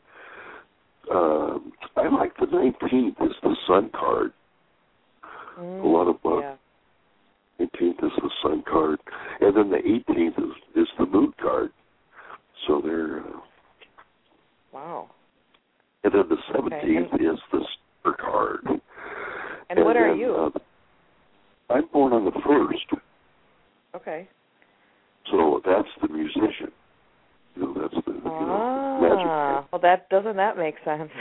uh, I like the nineteenth is the sun card. Mm, a lot of uh, yeah. eighteenth is the sun card. And then the eighteenth is, is the moon card. So they're... Uh, wow. And then the seventeenth okay. is the star card. And, and what are then, you? Uh, I'm born on the first. Okay. So that's the musician. You know, that's the ah, you know, magic. Well, that doesn't that make sense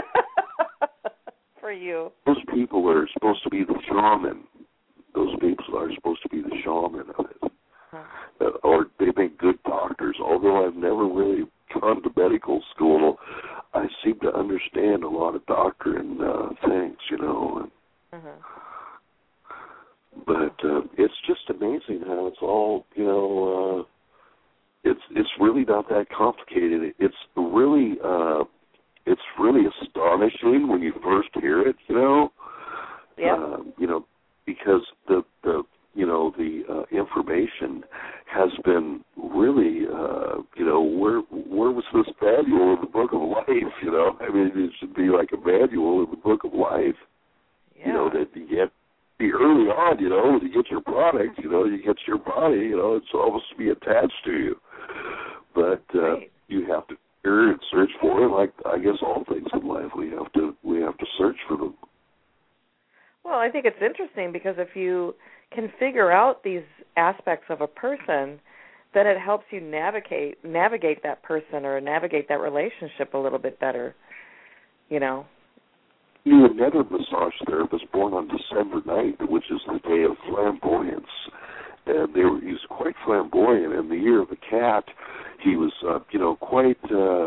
for you? Those people are supposed to be the shaman. Those people are supposed to be the shaman of it. Huh. Uh, or they make good doctors. Although I've never really gone to medical school, I seem to understand a lot of doctrine uh, things, you know. And, uh-huh. But uh, it's just amazing how it's all, you know, uh, it's it's really not that complicated. It's really uh, it's really astonishing when you first hear it, you know. Yeah. Uh, you know, because the the you know the uh, information has been really, uh, you know, where where was this manual in the Book of Life? You know, I mean, it should be like a manual in the Book of Life. Yeah. You know, that you get be early on. You know, to get your product. You know, you get your body. You know, it's almost to be attached to you. But uh, right. you have to hear and search for it. Like I guess all things in life, we have to we have to search for them. Well, I think it's interesting because if you can figure out these aspects of a person, then it helps you navigate navigate that person or navigate that relationship a little bit better, you know. You had another massage therapist born on December ninth, which is the day of flamboyance. And they were, he was quite flamboyant. In the year of the cat, he was, uh, you know, quite uh,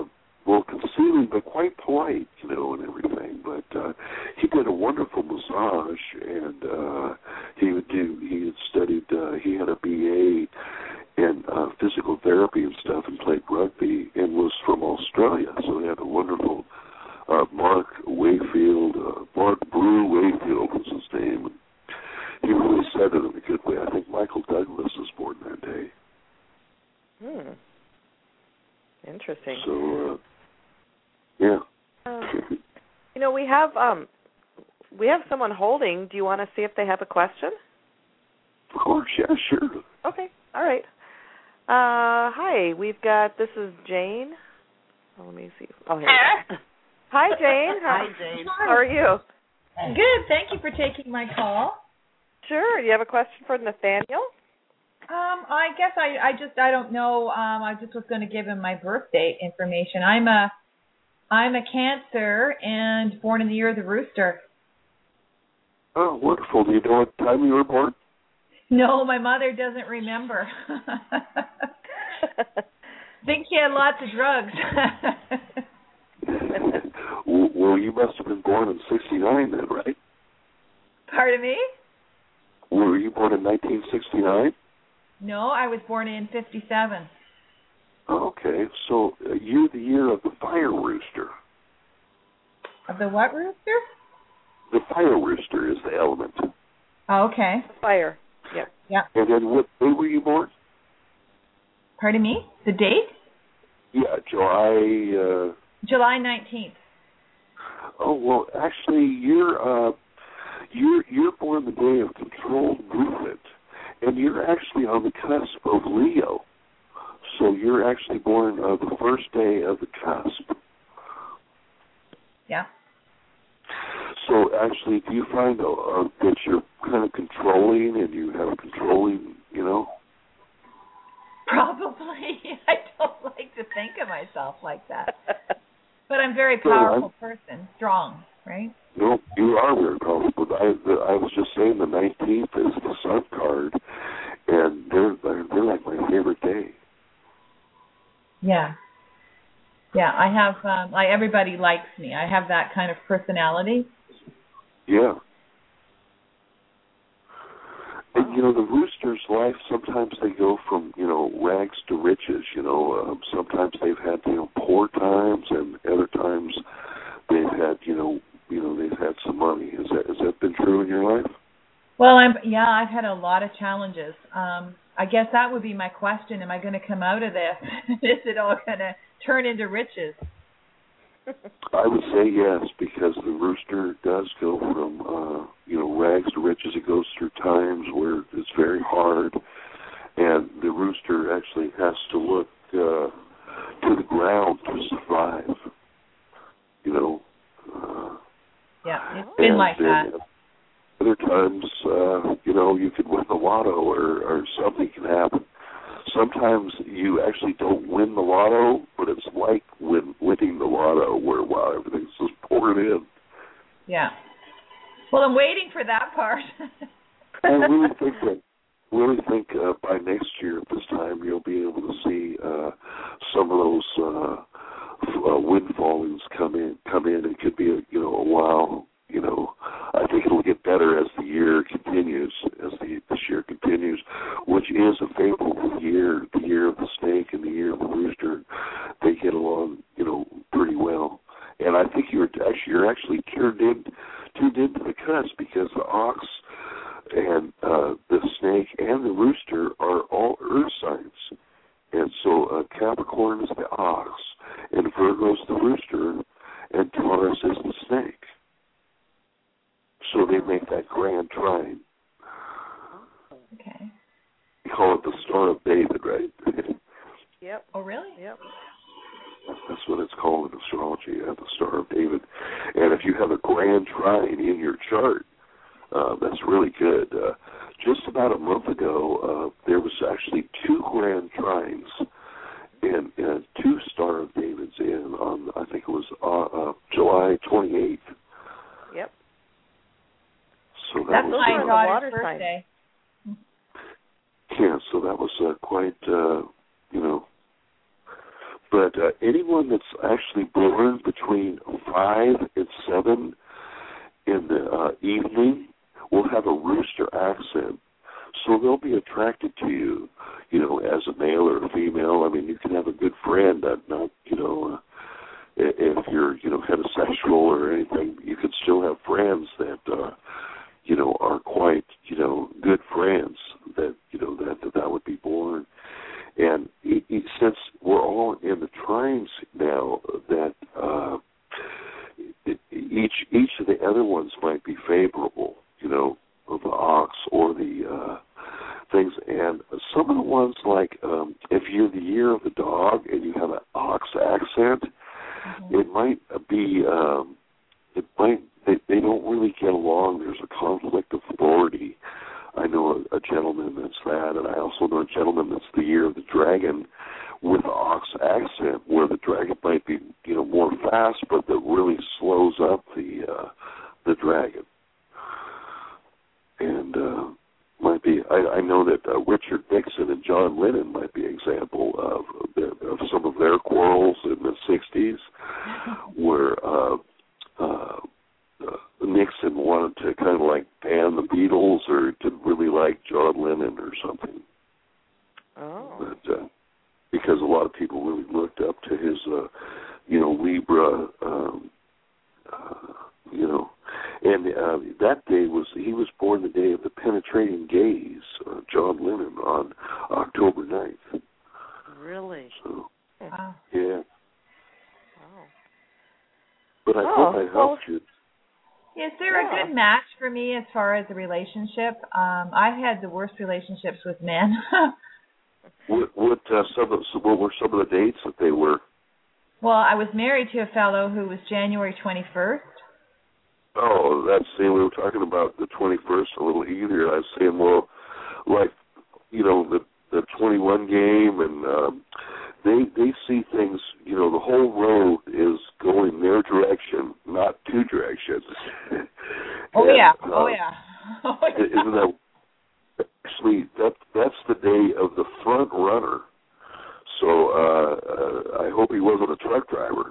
well, concealing, but quite polite, you know, and everything. But uh, he did a wonderful massage, and uh, he would do. He had studied. Uh, he had a B A in uh, physical therapy and stuff, and played rugby, and was from Australia. So he had a wonderful uh, Mark Wayfield. Uh, Mark Brew Wayfield was his name. He really said it in a good way. I think Michael Douglas was born that day. Hmm. Interesting. So, uh, yeah. Um, you know, we have um, we have someone holding. Do you want to see if they have a question? Of course, yeah, sure. Okay, all right. Uh, hi, we've got. This is Jane. Oh, let me see. Oh, here. We go. Hi, Jane. Hi, Jane. How are you? Good. Thank you for taking my call. Sure. Do you have a question for Nathaniel? Um, I guess I, I just I don't know. Um, I just was going to give him my birth date information. I'm a I'm a Cancer and born in the year of the rooster. Oh, wonderful. Do you know what time you were born? No, my mother doesn't remember. Think she had lots of drugs. Well, you must have been born in sixty-nine then, right? Pardon me? Were you born in nineteen sixty-nine? No, I was born in fifty-seven. Okay, so uh, you're the year of the fire rooster. Of the what rooster? The fire rooster is the element. Oh, okay. Fire. Yep. Yeah. And then what day were you born? Pardon me? The date? Yeah, July... Uh... July nineteenth. Oh, well, actually, you're, uh, you're, you're born the day of controlled movement. And you're actually on the cusp of Leo. So you're actually born uh, the first day of the cusp. Yeah. So actually, do you find uh, uh, that you're kind of controlling and you have a controlling, you know? Probably. I don't like to think of myself like that. But I'm a very So powerful I'm, person, strong, right? No, you are very powerful. But I, the, I was just saying the nineteenth is the sun card, and they're, they're, they're like my favorite day. Yeah. Yeah, I have, um, like, everybody likes me. I have that kind of personality. Yeah. And, you know, the rooster's life, sometimes they go from, you know, rags to riches, you know. Um, sometimes they've had, you know, poor times, and other times they've had, you know, you know, they've had some money. Has that, has that been true in your life? Well, I'm, yeah, I've had a lot of challenges. Um, I guess that would be my question. Am I going to come out of this? Is it all going to turn into riches? I would say yes, because the rooster does go from, uh, you know, rags to riches. It goes through times where it's very hard, and the rooster actually has to look uh, to the ground to survive, you know. Uh, yeah, it's been and, like that. And other times, uh, you know, you could win the lotto or, or something can happen. Sometimes you actually don't win the lotto, but it's like win, winning the lotto where, wow, everything's just pouring in. Yeah. Well, I'm waiting for that part. I really think that, really think uh, by next year at this time you'll be able to see uh, some of those uh, uh, windfallings come in. Come in. It could be, a, you know, a wow. You know, I think it'll get better as the year continues, as the this year continues, which is a favorable year, the year of the snake and the year of the rooster. They get along, you know, pretty well. And I think you're actually you're actually tuned in, tuned into the cusp, because the ox and uh, the snake and the rooster are all earth signs. And so uh, Capricorn is the ox, and Virgo is the rooster, and Taurus is the snake. So they make that grand trine. Okay. You call it the Star of David, right? Yep. Oh, really? Yep. That's what it's called in astrology, yeah, the Star of David. And if you have a grand trine in your chart, uh, that's really good. Uh, just about a month ago, uh, there was actually two grand trines and uh, two Star of Davids in on, I think it was uh, uh, July twenty-eighth. Yep. So that That's was my uh, daughter's birthday. Yeah, so that was uh, quite, uh, you know, but uh, anyone that's actually born between five and seven in the uh, evening will have a rooster accent. So they'll be attracted to you, you know, as a male or a female. I mean, you can have a good friend, that not, you know, uh, if you're, you know, heterosexual or anything, you can still have friends that, uh, you know, are quite, you know, good friends that, you know, that that, that would be born. And it, it, since we're all in the trines now, that uh, it, each each of the other ones might be favorable, you know, of the ox or the uh, things. And some of the ones, like um, if you're the year of the dog and you have an ox accent, mm-hmm. it might be, um, it might, they, they don't really get along. There's a conflict of authority. I know a, a gentleman that's that, and I also know a gentleman that's the year of the dragon with the ox accent, where the dragon might be, you know, more fast, but that really slows up the uh, the dragon. And uh, might be, I, I know that uh, Richard Nixon and John Lennon might be an example of, of some of their quarrels in the sixties, where uh, uh, uh, Nixon wanted to kind of like ban the Beatles, or didn't really like John Lennon or something. Oh. But, uh, because a lot of people really looked up to his, uh, you know, Libra, um, uh, you know, and uh, that day was, he was born the day of the penetrating gaze, uh, John Lennon, on October ninth. Really? So, wow. Yeah. Wow. But I oh, hope I helped well, you. Yes, they're yeah. a good match for me as far as a relationship. Um, I've had the worst relationships with men. What what, uh, some of, what were some of the dates that they were? Well, I was married to a fellow who was January twenty-first. Oh, that's, see, we were talking about the twenty-first a little earlier. I was saying, well, like, you know, the the twenty-one game, and um, they they see things, you know, the whole road is going their direction, not two directions. Oh, and, yeah. Uh, oh, yeah. Oh, yeah. Isn't that, actually, that, that's the day of the front runner. So uh, uh, I hope he wasn't a truck driver.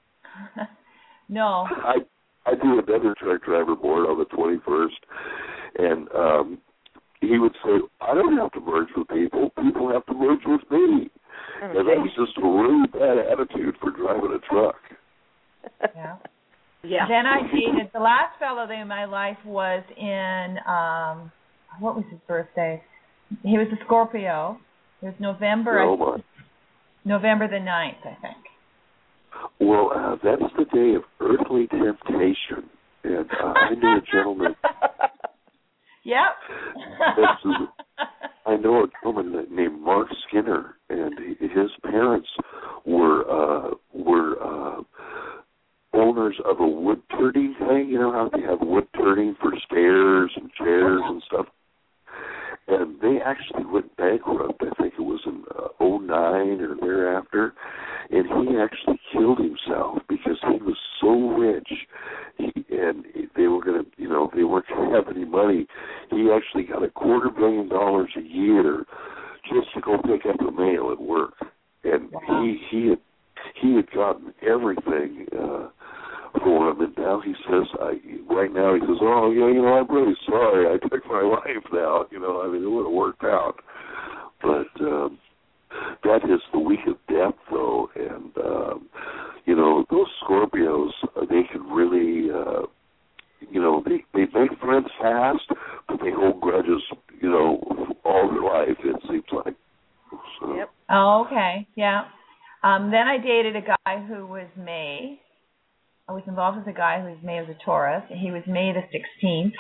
No. I I do another truck driver board on the twenty-first, and um, he would say, I don't have to merge with people. People have to merge with me. Okay. And that was just a really bad attitude for driving a truck. Yeah. Yeah. Then I dated, the last fellow in my life was in, um, what was his birthday? He was a Scorpio. It was November, Oh, I, my. November the ninth, I think. Well, uh, that's the day of earthly temptation. And uh, I knew a gentleman. Yep. That's, I know a gentleman named Mark Skinner, and his parents were uh, were uh, owners of a wood turning thing. You know how they have wood turning for stairs and chairs and stuff? And they actually went bankrupt. I think it was in uh, oh nine or thereafter. And he actually killed himself because he was so rich. He, and they were going to, you know, they weren't going to have any money. He actually got a quarter million dollars a year just to go pick up the mail at work. And wow. he he had he had gotten everything uh, for him. And now he says, I, right now he says, oh yeah, you know, I'm really sorry. I took my life now. You know, I mean, it would have worked out. But um, that is the week of death, though, and um, you know, those Scorpios, they can really, uh, you know, they they make friends fast, but they hold grudges, you know, all their life. It seems like. So. Yep. Oh, okay, yeah. Um, then I dated a guy who was May. I was involved with a guy who was May as a Taurus, and he was May the sixteenth.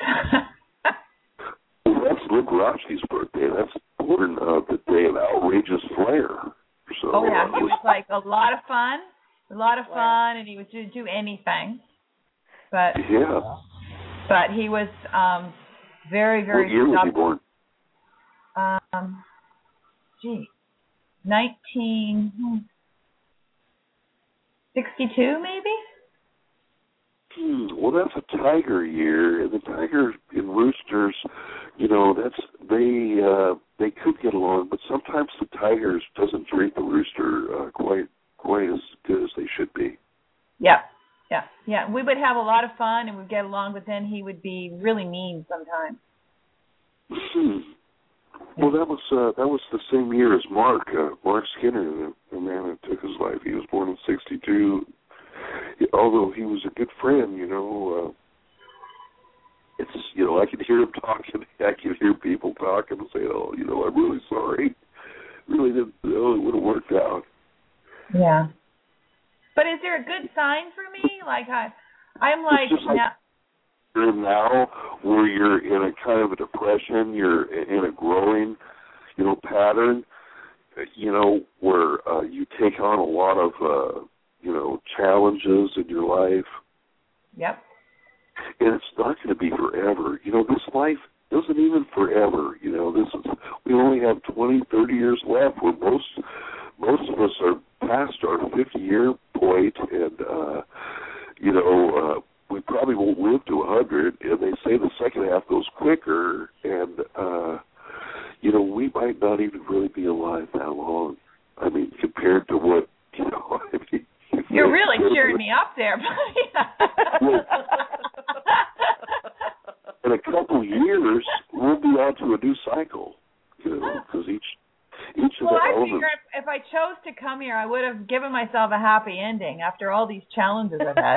Well, that's Liberace's birthday. That's born uh, the day of outrageous flair. So, oh yeah, uh, he was like a lot of fun, a lot of fun, and he would do, do anything. But yeah. But he was um, very, very. What year was he born? Um, gee, nineteen sixty-two, maybe. Hmm, well, that's a tiger year, and the tigers and roosters, you know, that's they uh, they could get along, but sometimes the tigers doesn't treat the rooster uh, quite quite as good as they should be. Yeah, yeah, yeah. We would have a lot of fun and we'd get along, but then he would be really mean sometimes. Hmm. Well, that was uh, that was the same year as Mark, uh, Mark Skinner, the, the man that took his life. He was born in sixty-two. He, although he was a good friend, you know, uh, it's, you know, I could hear him talking. I could hear people talking and say, oh, you know, I'm really sorry. Really didn't know it would have worked out. Yeah. But is there a good sign for me? Like, I, I'm like, It's just like now, you're now where you're in a kind of a depression, you're in a growing, you know, pattern, you know, where uh, you take on a lot of, uh, you know, challenges in your life. Yep. And it's not going to be forever. You know, this life isn't even forever. You know, this is, we only have twenty, thirty years left where most, most of us are past our fifty-year point, and, uh, you know, uh, we probably won't live to one hundred, and they say the second half goes quicker, and, uh, you know, we might not even really be alive that long. I mean, compared to what, you know, I mean, you're really cheering me up there, buddy. In a couple of years, we'll be on to a new cycle, you know, because each, each of well, the I elements... figure if, if I chose to come here, I would have given myself a happy ending after all these challenges I've had.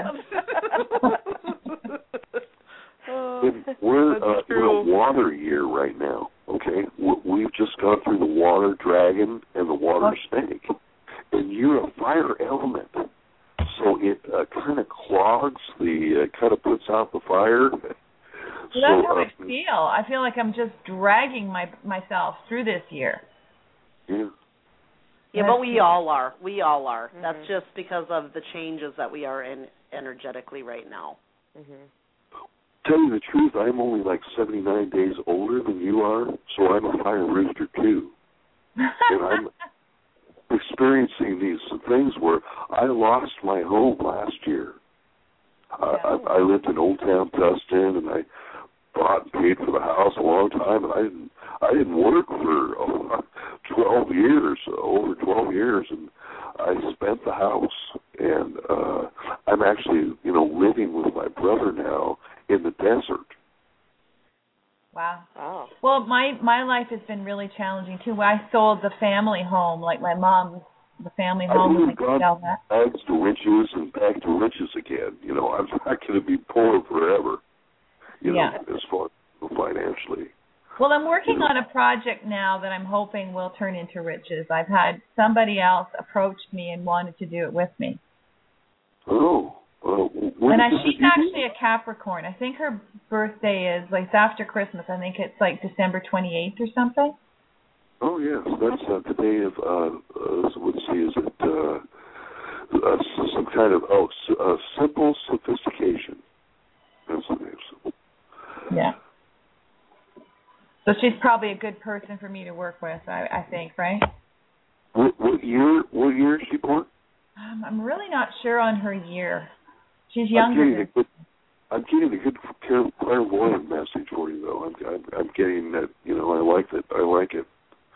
And we're uh, in a water year right now, okay? We've just gone through the water dragon and the water snake. And you're a fire element. So it uh, kind of clogs the, uh, kind of puts out the fire. Well, so, that's how uh, I feel. I feel like I'm just dragging my myself through this year. Yeah. Yeah, but we all are. We all are. Mm-hmm. That's just because of the changes that we are in energetically right now. Mm-hmm. Tell you the truth, I'm only like seventy-nine days older than you are, so I'm a fire rooster too. And I'm experiencing these things where I lost my home last year. I, I, I lived in Old Town Tustin, and I bought and paid for the house a long time, and I didn't I didn't work for oh, twelve years, over twelve years, and I spent the house. And uh, I'm actually, you know, living with my brother now in the desert. Wow. Oh. Well, my my life has been really challenging too. I sold the family home, like my mom, the family home. I've Like gone sell that. bags to riches and back to riches again. You know, I'm not going to be poor forever. You know, Yeah. as far as financially. Well, I'm working you know. on a project now that I'm hoping will turn into riches. I've had somebody else approach me and wanted to do it with me. Oh. Uh, when And I, is she's it actually a Capricorn. I think her birthday is like it's after Christmas. I think it's like December twenty-eighth or something. Oh, yes. That's uh, the day of, uh, uh, so let's see, is it uh, uh, some kind of, oh, uh, simple sophistication. That's the name. Yeah. So she's probably a good person for me to work with, I, I think, right? What, what year, what year is she born? Um, I'm really not sure on her year. She's I'm younger getting, than... a good, I'm getting a good clairvoyant message for you, though. I'm, I'm, I'm getting that, you know, I like that. I like it.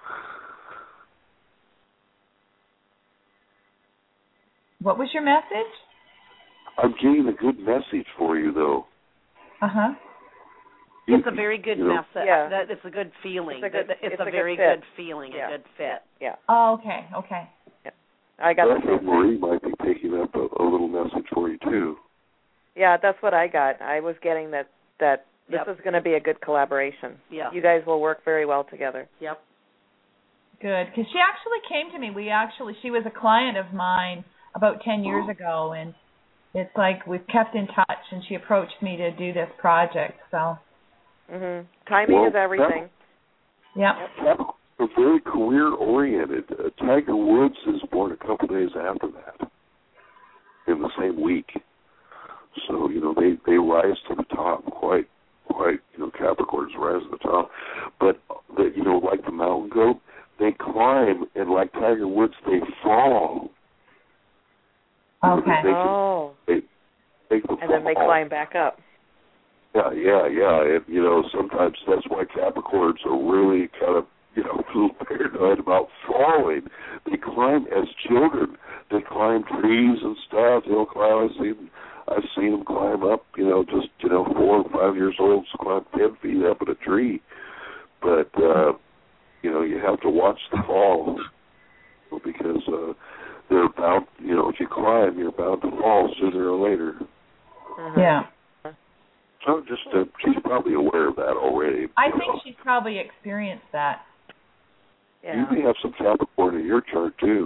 What was your message? I'm getting a good message for you, though. Uh-huh. You, It's a very good you know, message. Yeah. That, it's a good feeling. It's a good- it's, it's a, a good very fit. good feeling, Yeah. a good fit. Yeah. Oh, okay, okay. I got I the think same. Marie might be picking up a, a little message for you, too. Yeah, that's what I got. I was getting that that this Yep. is going to be a good collaboration. Yeah. You guys will work very well together. Yep. Good, because she actually came to me. We actually, she was a client of mine about ten years ago, and it's like we've kept in touch, and she approached me to do this project, so. Mhm. Timing Well, is everything. Yep. Capricorn are very career-oriented. Uh, Tiger Woods is born a couple days after that, in the same week. So, you know, they, they rise to the top quite, quite, you know, Capricorns rise to the top. But, the, you know, like the mountain goat, they climb, and like Tiger Woods, they fall. Okay. They can, Oh. they, they can And then they fall. climb back up. Yeah, yeah, yeah. And, you know, sometimes that's why Capricorns are really kind of, you know, a little paranoid about falling. They climb as children. They climb trees and stuff. He'll climb. I've seen, I've seen him climb up, you know, just, you know, four or five years old, climb ten feet up in a tree. But, uh, you know, you have to watch the fall because uh, they're bound, you know, if you climb, you're bound to fall sooner or later. Uh-huh. Yeah. So just, uh, she's probably aware of that already. I think know. she's probably experienced that. Yeah. You may have some Capricorn in your chart, too.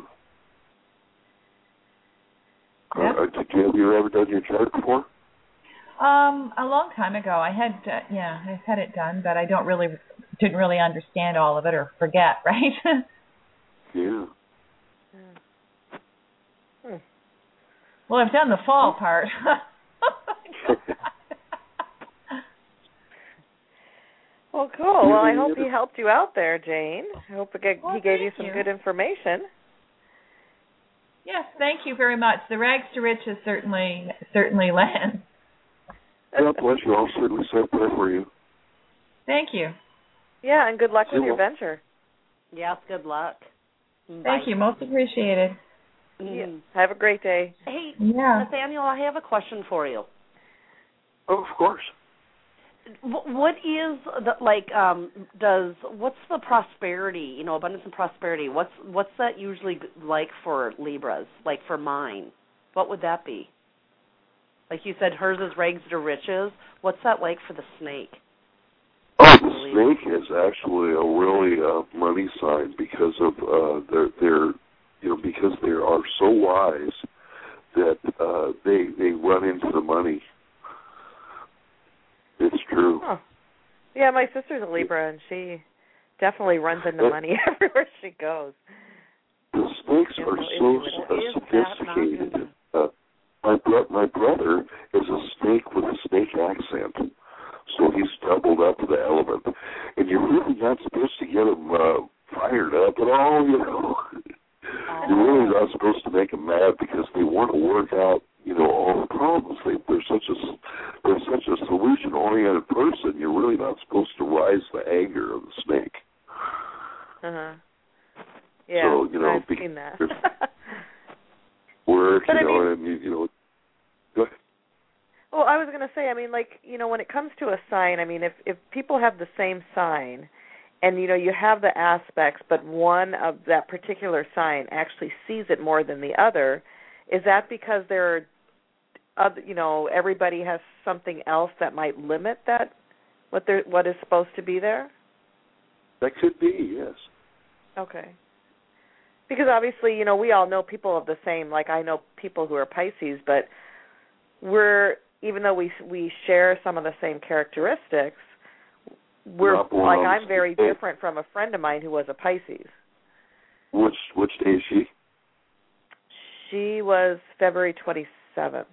Yeah. Uh, did you, have you ever done your chart before? Um, a long time ago. I had, uh, yeah, I've had it done, but I don't really, didn't really understand all of it or forget, right? Yeah. Hmm. Well, I've done the fall part. Well, cool. Well, I hope he helped you out there, Jane. I hope it, Well, he gave you thank some you. good information. Yes, thank you very much. The rags to riches certainly, certainly land. God bless you. I'll certainly say a prayer for you. Thank you. Yeah, and good luck with You're your welcome. venture. Yes, good luck. Thank Bye. you. Most appreciated. Mm. Yeah. Have a great day. Hey, Yeah. Nathaniel, I have a question for you. Oh, of course. Wh- What is the like? Um, does what's the prosperity? You know, abundance and prosperity. What's what's that usually like for Libras? Like for mine, what would that be? Like you said, hers is rags to riches. What's that like for the snake? Oh, the snake is actually a really uh, money sign because of uh, their their you know because they are so wise that uh, they they run into the money. It's true. Huh. Yeah, my sister's a Libra, and she definitely runs into money everywhere she goes. The snakes Yeah, are well, so is uh, Is that not sophisticated. good? Uh, my bro- my brother is a snake with a snake accent, so he's doubled up to the element. And you're really not supposed to get him uh, fired up at all, you know. Oh. You're really not supposed to make them mad because they want to work out, you know, all the problems. They, they're such a they're such a solution-oriented person. You're really not supposed to rise the anger of the snake. Uh huh. Yeah, so, you know, I've seen that. Work, But you I know, mean- and you, you know. Go ahead. Well, I was going to say, I mean, like, you know, when it comes to a sign, I mean, if if people have the same sign, and you know, you have the aspects, but one of that particular sign actually sees it more than the other, is that because there are, other, you know, everybody has something else that might limit that what there what is supposed to be there? That could be, yes. Okay. Because obviously, you know, we all know people of the same. Like I know people who are Pisces, but we're even though we we share some of the same characteristics, we're Not born like on I'm the very same day. different from a friend of mine who was a Pisces. Which which day is she? She was February twenty-seventh.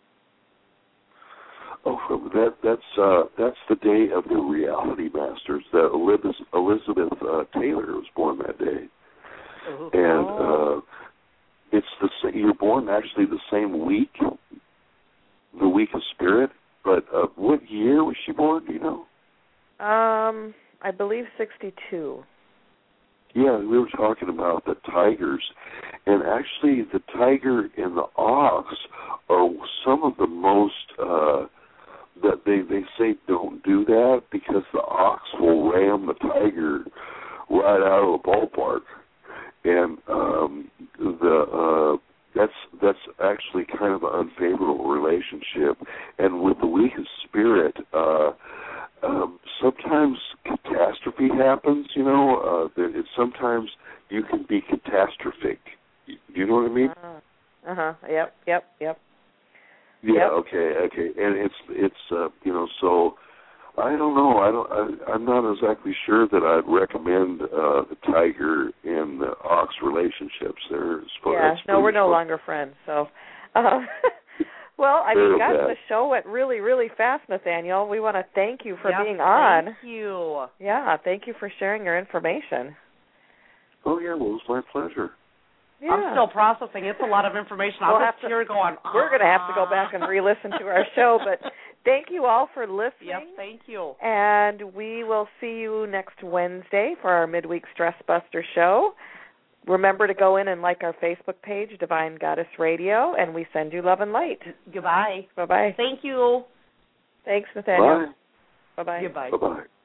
Oh, that that's uh, that's the day of the Reality Masters. That Elizabeth, Elizabeth uh, Taylor was born that day, Ooh. and Oh. uh, it's the sa- you're born actually the same week, the week of Spirit. But uh, what year was she born? Do you know? Um, I believe sixty-two. Yeah, we were talking about the tigers, and actually the tiger and the ox are some of the most. Uh, that they, they say don't do that because the ox will ram the tiger right out of the ballpark, and um, the uh, that's that's actually kind of an unfavorable relationship. And with the weak of spirit, uh, um, sometimes catastrophe happens. You know, uh, there, it, sometimes you can be catastrophic. Do you know what I mean? Uh huh. Yep. Yep. Yep. Yeah. Yep. Okay. Okay. And it's it's uh, you know so I don't know I don't I, I'm not exactly sure that I'd recommend uh, the tiger and the ox relationships. They're Yeah. No, we're no fun. longer friends. So, uh, well, I Very mean, gosh, bad. the show went really, really fast, Nathaniel. We want to thank you for Yes, being on. Thank you. Yeah. Thank you for sharing your information. Oh yeah, well it was my pleasure. Yeah. I'm still processing. It's a lot of information. We'll I'm have just to- here going. We're going to have to go back and re-listen to our show, but thank you all for listening. Yes, thank you. And we will see you next Wednesday for our midweek Stress Buster show. remember to go in and like our Facebook page, Divine Goddess Radio, and we send you love and light. Goodbye. Bye-bye. Thank you. Thanks, Nathaniel. Bye. Bye-bye. Goodbye. Bye-bye.